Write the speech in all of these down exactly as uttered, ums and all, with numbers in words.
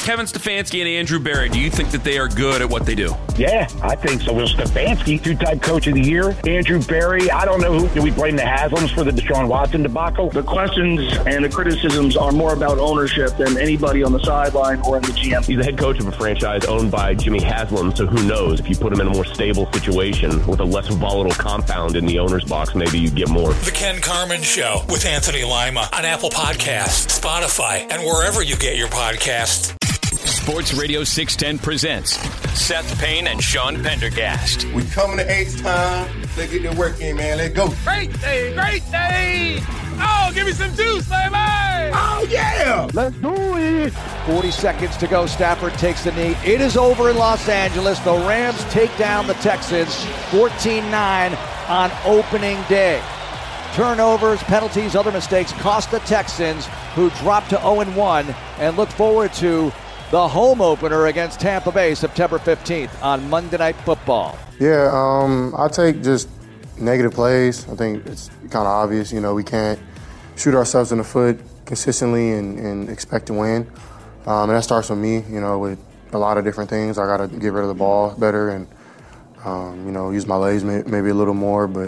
Kevin Stefanski and Andrew Berry, do you think that they are good at what they do? Yeah, I think so. Well, Stefanski, two-time coach of the year. Andrew Berry, I don't know who. Do we blame the Haslams for the Deshaun Watson debacle? The questions and the criticisms are more about ownership than anybody on the sideline or in the G M. He's the head coach of a franchise owned by Jimmy Haslam, so who knows? If you put him in a more stable situation with a less volatile compound in the owner's box, maybe you get more. The Ken Carman Show with Anthony Lima on Apple Podcasts, Spotify, and wherever you get your podcasts. Sports Radio six ten presents Seth Payne and Sean Pendergast. We coming to H-Town. Let's get the work in, man. Let's go. Great day, great day. Oh, give me some juice, baby. Oh, yeah. Let's do it. forty seconds to go. Stafford takes the knee. It is over in Los Angeles. The Rams take down the Texans fourteen nine on opening day. Turnovers, penalties, other mistakes cost the Texans, who dropped to oh and one and look forward to the home opener against Tampa Bay September fifteenth on Monday Night Football. Yeah, um, I take just negative plays. I think it's kind of obvious. You know, we can't shoot ourselves in the foot consistently and, and expect to win. Um, and that starts with me, you know, with a lot of different things. I got to get rid of the ball better and, um, you know, use my legs may, maybe a little more. But,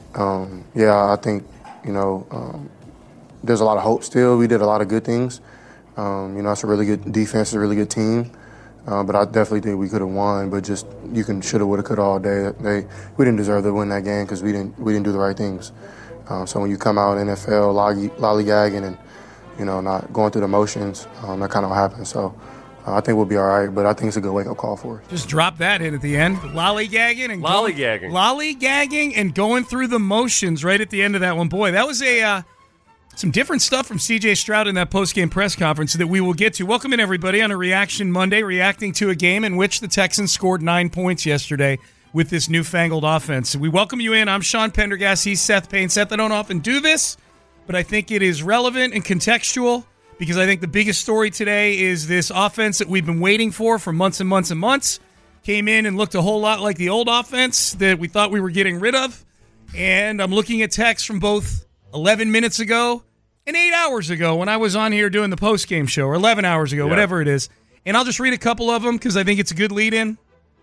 um, yeah, I think, you know, um, there's a lot of hope still. We did a lot of good things. Um, you know, it's a really good defense, a really good team. Uh, but I definitely think we could have won. But just you can shoulda, woulda, coulda all day. They we didn't deserve to win that game because we didn't we didn't do the right things. Uh, so when you come out N F L lolly, lollygagging and you know not going through the motions, um, that kind of happens. So uh, I think we'll be all right. But I think it's a good wake up call for us. Just drop that in at the end. Lollygagging and lollygagging, going, lollygagging and going through the motions right at the end of that one. Boy, that was a. Uh, Some different stuff from C J Stroud in that post-game press conference that we will get to. Welcome in, everybody, on a Reaction Monday, reacting to a game in which the Texans scored nine points yesterday with this newfangled offense. We welcome you in. I'm Sean Pendergast. He's Seth Payne. Seth, I don't often do this, but I think it is relevant and contextual because I think the biggest story today is this offense that we've been waiting for for months and months and months. Came in and looked a whole lot like the old offense that we thought we were getting rid of. And I'm looking at texts from both eleven minutes ago and eight hours ago when I was on here doing the post-game show, or eleven hours ago, yeah. Whatever it is. And I'll just read a couple of them because I think it's a good lead-in.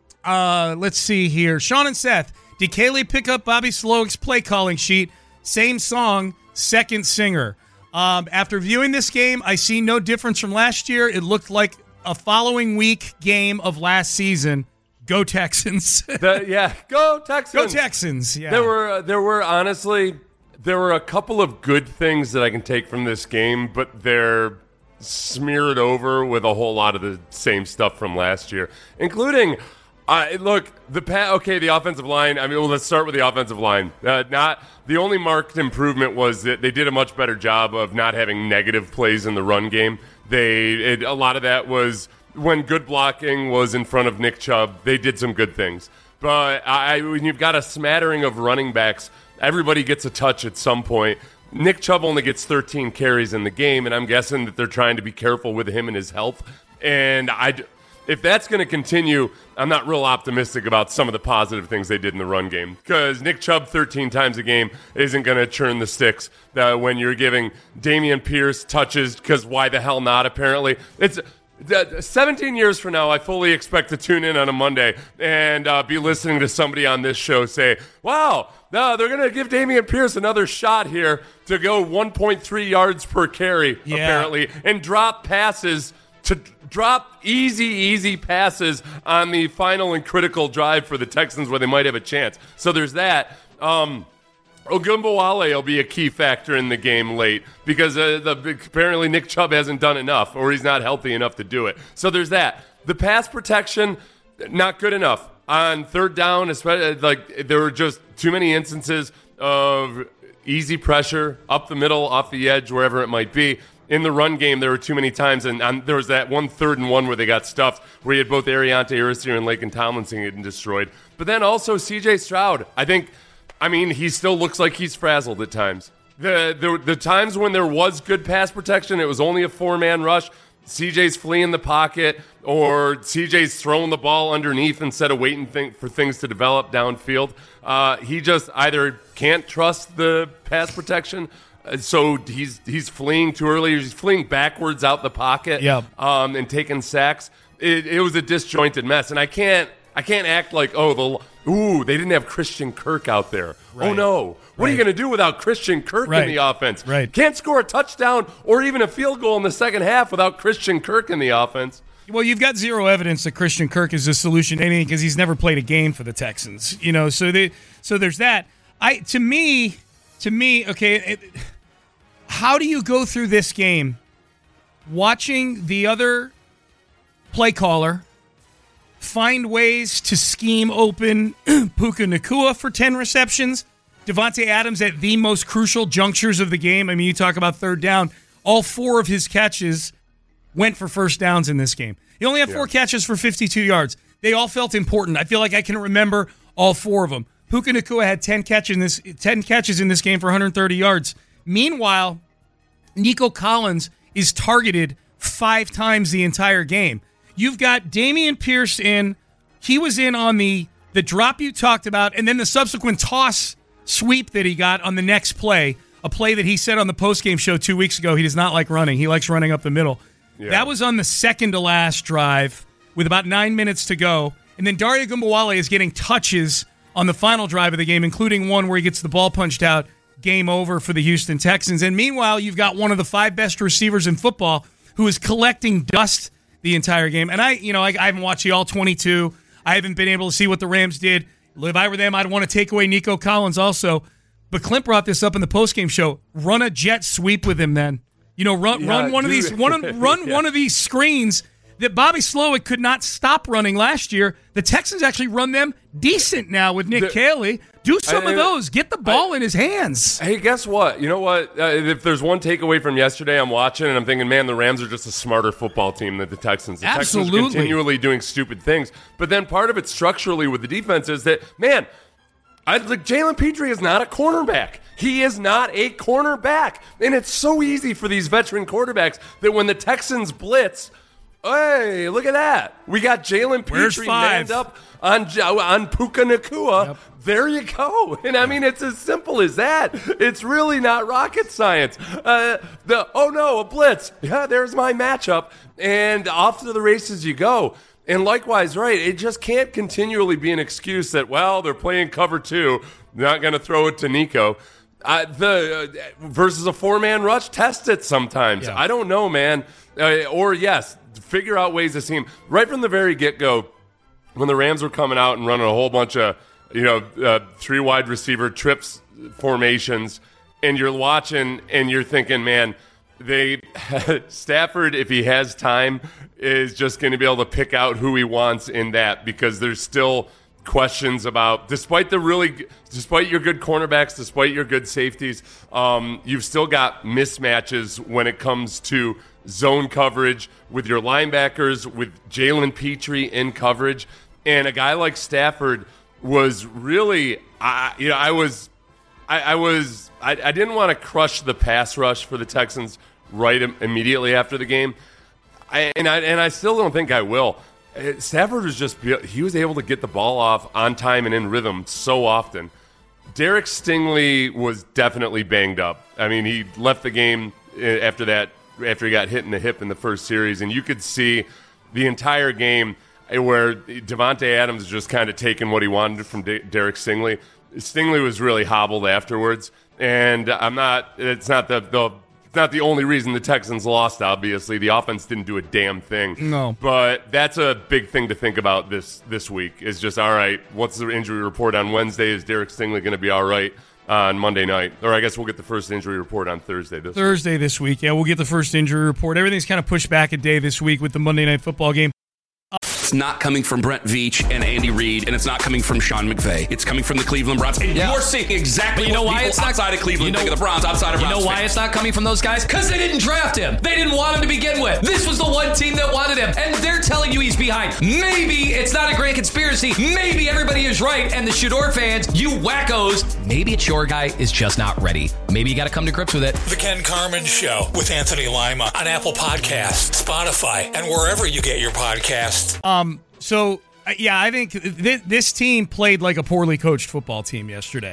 Uh, let's see here. Sean and Seth, did Kaylee pick up Bobby Slowik's play-calling sheet? Same song, second singer. Um, after viewing this game, I see no difference from last year. It looked like a following week game of last season. Go Texans. the, yeah, go Texans. Go Texans, yeah. There were, uh, there were honestly... There were a couple of good things that I can take from this game, but they're smeared over with a whole lot of the same stuff from last year, including, uh, look, the pa- okay, the offensive line. I mean, well, let's start with the offensive line. Uh, not the only marked improvement was that they did a much better job of not having negative plays in the run game. They it, a lot of that was when good blocking was in front of Nick Chubb. They did some good things, but I, when you've got a smattering of running backs. Everybody gets a touch at some point. Nick Chubb only gets thirteen carries in the game, and I'm guessing that they're trying to be careful with him and his health. And I, if that's going to continue, I'm not real optimistic about some of the positive things they did in the run game. Because Nick Chubb thirteen times a game isn't going to churn the sticks uh, when you're giving Dameon Pierce touches, because why the hell not, apparently. It's... seventeen years from now, I fully expect to tune in on a Monday and uh, be listening to somebody on this show say, wow, no, they're going to give Dameon Pierce another shot here to go one point three yards per carry, yeah. apparently, and drop passes to drop easy, easy passes on the final and critical drive for the Texans where they might have a chance. So there's that. Um Ogunbowale will be a key factor in the game late because uh, the, apparently Nick Chubb hasn't done enough or he's not healthy enough to do it. So there's that. The pass protection, not good enough. On third down, especially, like there were just too many instances of easy pressure up the middle, off the edge, wherever it might be. In the run game, there were too many times, and, and there was that one third and one where they got stuffed, where you had both Ariante Irisier and Laken Tomlinson getting destroyed. But then also C J Stroud, I think... I mean, he still looks like he's frazzled at times. The, the the times when there was good pass protection, it was only a four-man rush. C J's fleeing the pocket, or C J's throwing the ball underneath instead of waiting th- for things to develop downfield. Uh, he just either can't trust the pass protection, Uh, so he's he's fleeing too early. He's fleeing backwards out the pocket. Yep. Um, and taking sacks. It, it was a disjointed mess, and I can't I can't act like oh the ooh they didn't have Christian Kirk out there. Right. Oh no, what right. are you going to do without Christian Kirk right. in the offense? Right. Can't score a touchdown or even a field goal in the second half without Christian Kirk in the offense. Well, you've got zero evidence that Christian Kirk is the solution to anything because he's never played a game for the Texans. You know, so they, so there's that. I to me, to me, okay. It, how do you go through this game, watching the other play caller find ways to scheme open Puka Nacua for ten receptions, Devontae Adams at the most crucial junctures of the game? I mean, you talk about third down. All four of his catches went for first downs in this game. He only had four yeah. catches for fifty-two yards. They all felt important. I feel like I can remember all four of them. Puka Nacua had ten catches in this ten catches in this game for one hundred thirty yards. Meanwhile, Nico Collins is targeted five times the entire game. You've got Dameon Pierce in. He was in on the, the drop you talked about, and then the subsequent toss sweep that he got on the next play, a play that he said on the postgame show two weeks ago he does not like running. He likes running up the middle. Yeah. That was on the second to last drive with about nine minutes to go. And then Dario Gumbawale is getting touches on the final drive of the game, including one where he gets the ball punched out. Game over for the Houston Texans. And meanwhile, you've got one of the five best receivers in football who is collecting dust the entire game. And I, you know, I, I haven't watched the all twenty-two. I haven't been able to see what the Rams did. If I were them, I'd want to take away Nico Collins also. But Clint brought this up in the postgame show. Run a jet sweep with him then. You know, run yeah, run one dude. of these one of, run yeah. one of these screens that Bobby Slowick could not stop running last year. The Texans actually run them decent now with Nick the, Caley. Do some I, of those. Get the ball I, in his hands. Hey, guess what? You know what? Uh, if there's one takeaway from yesterday, I'm watching and I'm thinking, man, the Rams are just a smarter football team than the Texans. The Absolutely. Texans are continually doing stupid things. But then part of it structurally with the defense is that, man, I, like Jalen Petrie is not a cornerback. He is not a cornerback. And it's so easy for these veteran quarterbacks that when the Texans blitz, hey, look at that. We got Jalen Petrie manned up on, on Puka Nacua. Yep. There you go. And I mean, it's as simple as that. It's really not rocket science. Uh, the oh no, a blitz. Yeah, there's my matchup. And off to the races you go. And likewise, right, it just can't continually be an excuse that, well, they're playing cover two, not going to throw it to Nico. Uh, the uh, versus a four-man rush, test it sometimes. Yeah. I don't know, man. Uh, or, yes, figure out ways to see him. Right from the very get-go, when the Rams were coming out and running a whole bunch of, you know, uh, three wide receiver trips formations, and you're watching and you're thinking, man, they Stafford, if he has time, is just going to be able to pick out who he wants in that, because there's still questions about, despite the really, despite your good cornerbacks, despite your good safeties, um, you've still got mismatches when it comes to zone coverage with your linebackers, with Jalen Petrie in coverage, and a guy like Stafford was really, I, you know, I was, I, I was, I, I didn't want to crush the pass rush for the Texans right im- immediately after the game, I, and I and I still don't think I will. Stafford was just, he was able to get the ball off on time and in rhythm so often. Derek Stingley was definitely banged up. I mean, he left the game after that, after he got hit in the hip in the first series, and you could see the entire game where Devontae Adams just kind of taking what he wanted from De- Derek Stingley. Stingley was really hobbled afterwards, and I'm not. It's not the, the it's not the only reason the Texans lost. Obviously, the offense didn't do a damn thing. No, but that's a big thing to think about this this week. Is just all right. What's the injury report on Wednesday? Is Derek Stingley going to be all right on Monday night? Or I guess we'll get the first injury report on Thursday. This Thursday week. this week. Yeah, we'll get the first injury report. Everything's kind of pushed back a day this week with the Monday Night Football game. It's not coming from Brent Veach and Andy Reid, and it's not coming from Sean McVay. It's coming from the Cleveland Browns. And yeah. you're seeing exactly you know what why it's outside not, of Cleveland you know, think of the Browns, outside of Browns. You know why fans. It's not coming from those guys? Because they didn't draft him. They didn't want him to begin with. This was the one team that wanted him, and they're telling you he's behind. Maybe it's not a grand conspiracy. Maybe everybody is right, and the Shador fans, you wackos, maybe it's your guy is just not ready. Maybe you got to come to grips with it. The Ken Carman Show with Anthony Lima on Apple Podcasts, Spotify, and wherever you get your podcasts. Um... So, yeah, I think th- this team played like a poorly coached football team yesterday.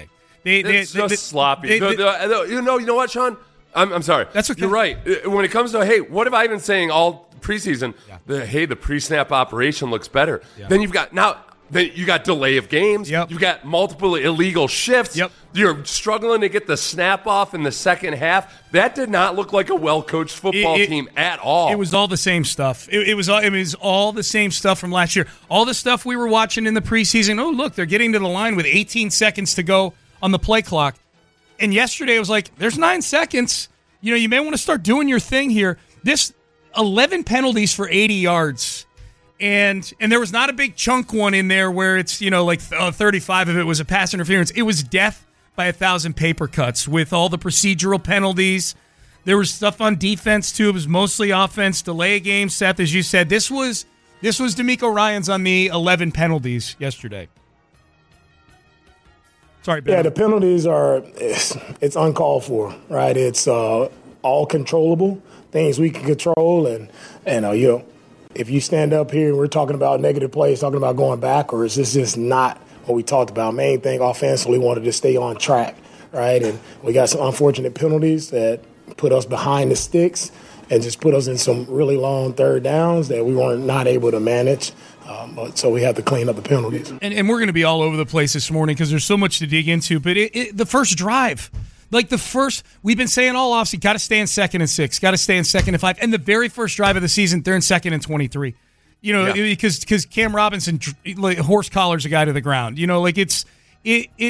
They, they, it's just they, sloppy. They, the, they, the, the, you know, you know what, Sean? I'm, I'm sorry. That's okay. You're right. When it comes to, hey, what have I been saying all preseason? Yeah. The, hey, the pre-snap operation looks better. Yeah. Then you've got now. Then you got delay of games. Yep. You've got multiple illegal shifts. Yep. You're struggling to get the snap off in the second half. That did not look like a well-coached football it, it, team at all. It was all the same stuff. It, it was all, it was all the same stuff from last year. All the stuff we were watching in the preseason. Oh, look, they're getting to the line with eighteen seconds to go on the play clock. And yesterday it was like, there's nine seconds. You know, you may want to start doing your thing here. This eleven penalties for eighty yards. And and there was not a big chunk one in there where it's, you know, like uh, thirty-five of it was a pass interference. It was death by a thousand paper cuts with all the procedural penalties. There was stuff on defense, too. It was mostly offense, delay game, Seth, as you said. This was this was DeMeco Ryans on the eleven penalties yesterday. Sorry, Ben. Yeah, the penalties are, it's, it's uncalled for, right? It's uh, all controllable, things we can control. And, and uh, you know, if you stand up here and we're talking about negative plays, talking about going backwards, this is not what we talked about. Main thing, offensively, wanted to stay on track, right? And we got some unfortunate penalties that put us behind the sticks and just put us in some really long third downs that we weren't not able to manage. Um, but, so we have to clean up the penalties. And, and we're going to be all over the place this morning because there's so much to dig into. But it, it, the first drive, like the first, we've been saying all offseason, got to stay in second and six, got to stay in second and five. And the very first drive of the season, they're in second and twenty-three. You know, yeah. because because Cam Robinson like, horse collars a guy to the ground. You know, like it's it it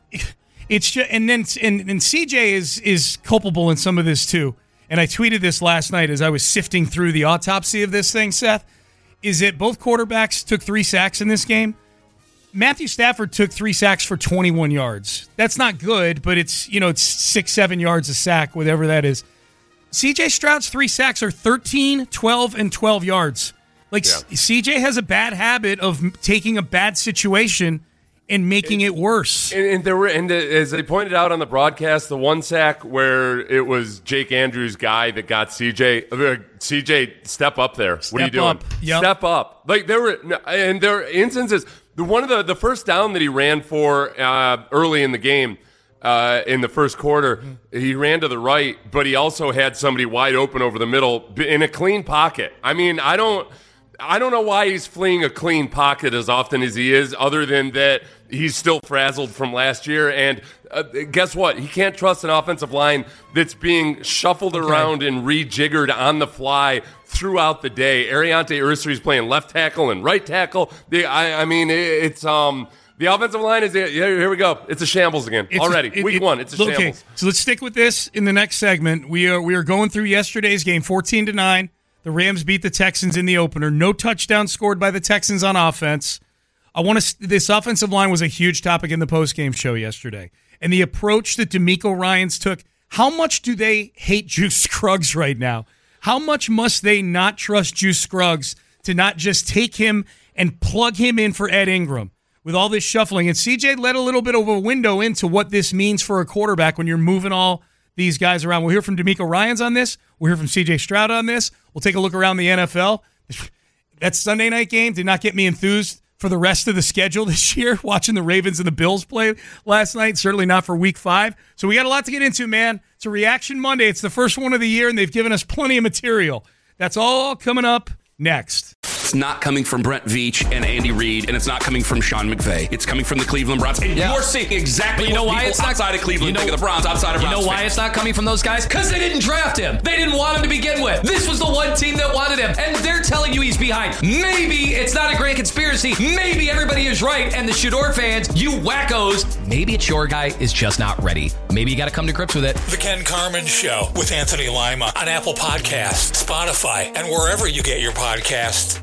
it's just, and then and, and C J is is culpable in some of this too. And I tweeted this last night as I was sifting through the autopsy of this thing, Seth. Is that both quarterbacks took three sacks in this game? Matthew Stafford took three sacks for twenty-one yards. That's not good, but it's, you know, it's six, seven yards a sack, whatever that is. C J Stroud's three sacks are thirteen, twelve, and twelve yards. Like, yeah. C J has a bad habit of taking a bad situation and making it worse. And, and there were, and as they pointed out on the broadcast, the one sack where it was Jake Andrews' guy that got C J. Uh, C J, step up there. Step what are you doing? Up. Yep. Step up. Like there were, and there were instances. The one of the the first down that he ran for uh, early in the game. Uh, in the first quarter, he ran to the right, but he also had somebody wide open over the middle in a clean pocket. I mean, I don't, I don't know why he's fleeing a clean pocket as often as he is, other than that he's still frazzled from last year. And uh, guess what? He can't trust an offensive line that's being shuffled okay. around and rejiggered on the fly throughout the day. Ariante Ursary is playing left tackle and right tackle. They, I, I mean, it, it's um. The offensive line is, here we go. It's a shambles again it's already. A, it, Week it, one, it's a okay. shambles. So let's stick with this in the next segment. We are we are going through yesterday's game, fourteen to nine. The Rams beat the Texans in the opener. No touchdown scored by the Texans on offense. I want to. This offensive line was a huge topic in the postgame show yesterday, and the approach that DeMeco Ryans took. How much do they hate Juice Scruggs right now? How much must they not trust Juice Scruggs to not just take him and plug him in for Ed Ingram? With all this shuffling. And C J let a little bit of a window into what this means for a quarterback when you're moving all these guys around. We'll hear from DeMeco Ryans on this. We'll hear from C J Stroud on this. We'll take a look around the N F L. That Sunday night game did not get me enthused for the rest of the schedule this year, watching the Ravens and the Bills play last night. Certainly not for week five. So we got a lot to get into, man. It's a Reaction Monday. It's the first one of the year, and they've given us plenty of material. That's all coming up next. It's not coming from Brent Veach and Andy Reid, and it's not coming from Sean McVay. It's coming from the Cleveland Browns. And yeah. you're seeing exactly but you know what why people it's not, outside of Cleveland you know, think of the Browns, outside of You Browns know why fans. it's not coming from those guys? Because they didn't draft him. They didn't want him to begin with. This was the one team that wanted him, and they're telling you he's behind. Maybe it's not a grand conspiracy. Maybe everybody is right, and the Shador fans, you wackos, maybe it's your guy is just not ready. Maybe you got to come to grips with it. The Ken Carman Show with Anthony Lima on Apple Podcasts, Spotify, and wherever you get your podcasts.